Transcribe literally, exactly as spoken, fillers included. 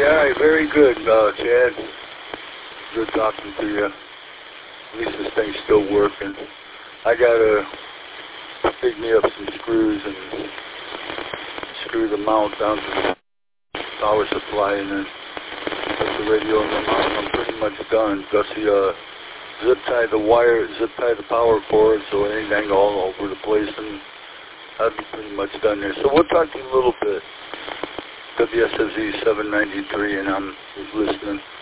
Yeah, very good, uh, Chad. Good talking to you. At least this thing's still working. I gotta dig me up some screws and screw the mount down to the power supply and then put the radio on the mount. I'm pretty much done. Gussie, uh, zip tie the wire, zip tie the power cord so it ain't hang all over the place, and I'd be pretty much done there. So we'll talk to you a little bit. W S S E seven ninety-three, and I'm listening.